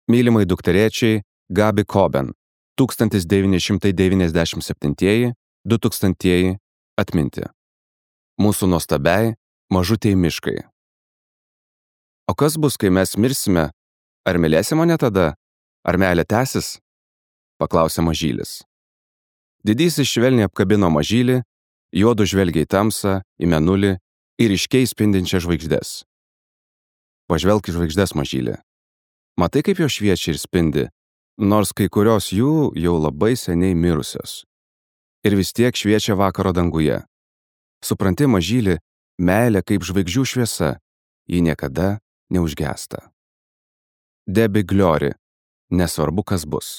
Mylimai dukterėčiai Gabi Coben 1997–2000 atminti. Mūsų nuostabiai mažutei miškai. O kas bus, kai mes mirsime? Ar mylėsi mane tada? Ar meilė tęsis? Paklausė mažylis. Didysis švelniai apkabino mažylį, juodu žvelgia į tamsą, į mėnulį ir ryškiai spindinčias žvaigždes. Pažvelk į žvaigždes, mažylį. Matai, kaip jos šviečia ir spindi, nors kai kurios jų jau labai seniai mirusios. Ir vis tiek šviečia vakaro danguje. Supranti, mažylį, meilė kaip žvaigždžių šviesa, ji niekada neužgęsta. Debbie Glory, nesvarbu, kas bus.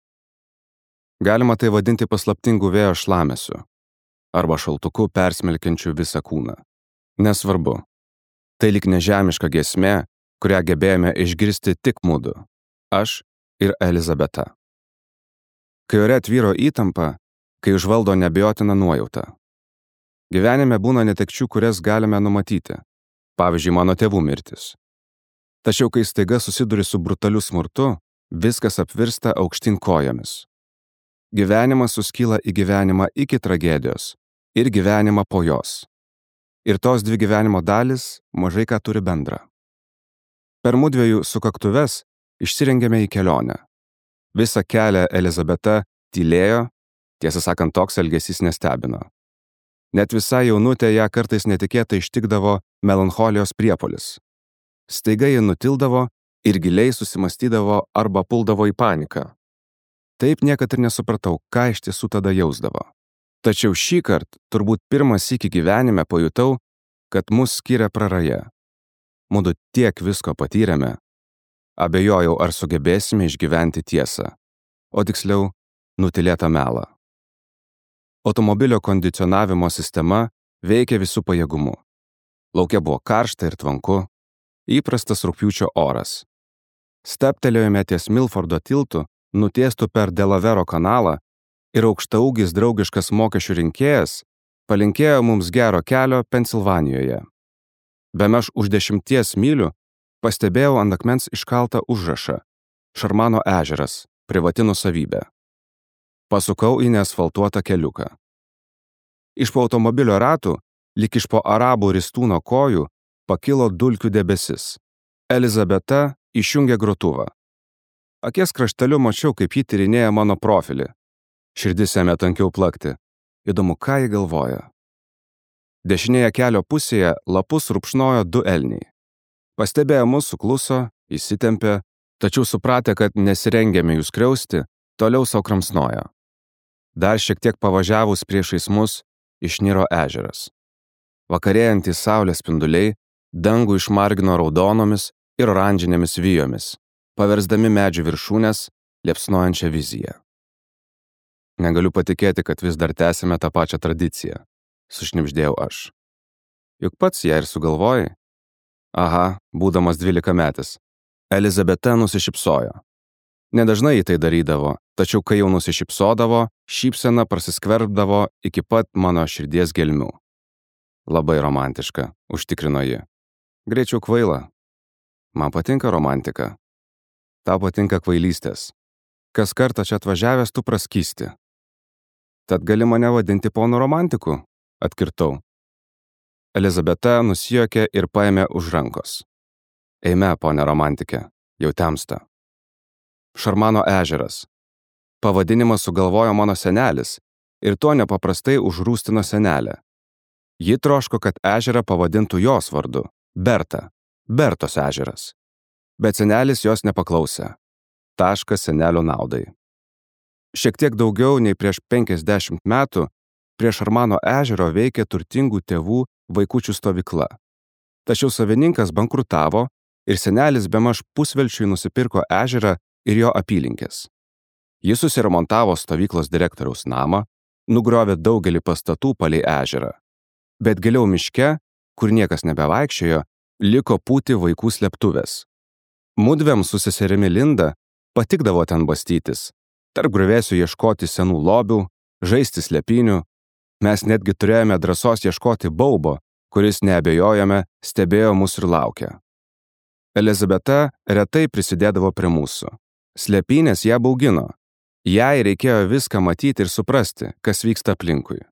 Galima tai vadinti paslaptingų vėjo šlamesiu arba šaltuku persmelkiančiu visą kūną. Nesvarbu. Tai lyg nežemiška giesmė, kurią gebėjome išgirsti tik mudu, aš ir Elizabeta. Kai ore tvyro įtampa, kai užvaldo neabejotina nuojauta. Gyvenime būna netekčių, kurias galime numatyti. Pavyzdžiui, mano tėvų mirtis. Tačiau, kai staiga susiduri su brutaliu smurtu, viskas apvirsta aukštyn kojomis. Gyvenimas suskyla į gyvenimą iki tragedijos ir gyvenimą po jos. Ir tos dvi gyvenimo dalis mažai ką turi bendra. Per mudviejų sukaktuves išsirengėme į kelionę. Visą kelią Elizabeta tylėjo, tiesą sakant, toks elgesys nestebino. Net visai jaunutė ją kartais netikėtai ištikdavo melancholijos priepuolis. Staiga ji nutildavo ir giliai susimastydavo arba puldavo į paniką. Taip niekad ir nesupratau, ką iš tiesų tada jausdavo. Tačiau šįkart turbūt pirmą sykį gyvenime pajutau, kad mus skiria praraja. Mudu tiek visko patyrėme. Abejojau, ar sugebėsime išgyventi tiesą, o tiksliau, nutylėtą melą. Automobilio kondicionavimo sistema veikė visų pajėgumu. Lauke buvo karšta ir tvanku, įprastas rugpjūčio oras. Steptelėjome ties Milfordo tiltu, nutiestų per Delavero kanalą, ir aukštaūgis draugiškas mokesčių rinkėjas palinkėjo mums gero kelio Pensilvanijoje. Bemaž už 10 mylių pastebėjau ant akmens iškaltą užrašą Šarmano ežeras, privati nuosavybė. Pasukau į neasfaltuotą keliuką. Iš po automobilio ratų, lyg iš po arabų ristūno kojų, pakilo dulkių debesis. Elizabeta išjungė grotuvą. Akies krašteliu mačiau, kaip ji tyrinėja mano profilį. Širdis ėmė tankiau plakti. Įdomu, ką ji galvoja. Dešinėje kelio pusėje lapus rupšnojo 2 elniai. Pastebėję mus, sukluso, įsitempė, tačiau supratę, kad nesirengėme jų skriausti, toliau sau kramsnojo. Dar šiek tiek pavažiavus priešais mus, išniro ežeras. Vakarėjantys saulės spinduliai dangų išmargino raudonomis ir oranžinėmis vijomis, paversdami medžių viršūnės liepsnojančią viziją. Negaliu patikėti, kad vis dar tęsime tą pačią tradiciją, sušnibždėjau aš. Juk pats ją ir sugalvojai? Aha, būdamas 12-metis. Elizabeta nusišypsojo. Nedažnai ji tai darydavo, tačiau kai jau nusišypsodavo, šypsena prasiskverbdavo iki pat mano širdies gelmių. Labai romantiška, užtikrino ji. Greičiau kvaila. Man patinka romantika. Tau patinka kvailystės. Kas kartą čia atvažiavęs tu praskysti. Tad gali mane vadinti ponu romantiku, atkirtau. Elizabeta nusijuokė ir paėmė už rankos. Eime, ponė romantikė, jau temsta. Šarmano ežeras. Pavadinimą sugalvojo mano senelis ir tuo nepaprastai užrūstino senelę. Ji troško, kad ežerą pavadintų jos vardu – Berta, Bertos ežeras. Bet senelis jos nepaklausė. Taškas senelio naudai. Šiek tiek daugiau nei prieš 50 metų prie Šarmano ežero veikė turtingų tėvų vaikučių stovykla. Tačiau savininkas bankrutavo ir senelis bemaž pusvelčiui nusipirko ežerą ir jo apylinkės. Jis susiremontavo stovyklos direktoriaus namą, nugriovė daugelį pastatų palei ežerą. Bet giliau miške, kur niekas nebevaikščiojo, liko pūti vaikų slėptuvės. Mudviem su seserimi Linda patikdavo ten bastytis, tarp griuvėsių ieškoti senų lobių, žaisti slėpynių. Mes netgi turėjome drąsos ieškoti baubo, kuris, neabejojame, stebėjo mus ir laukė. Elizabeta retai prisidėdavo prie mūsų. Slėpynės ją baugino. Jai reikėjo viską matyti ir suprasti, kas vyksta aplinkui.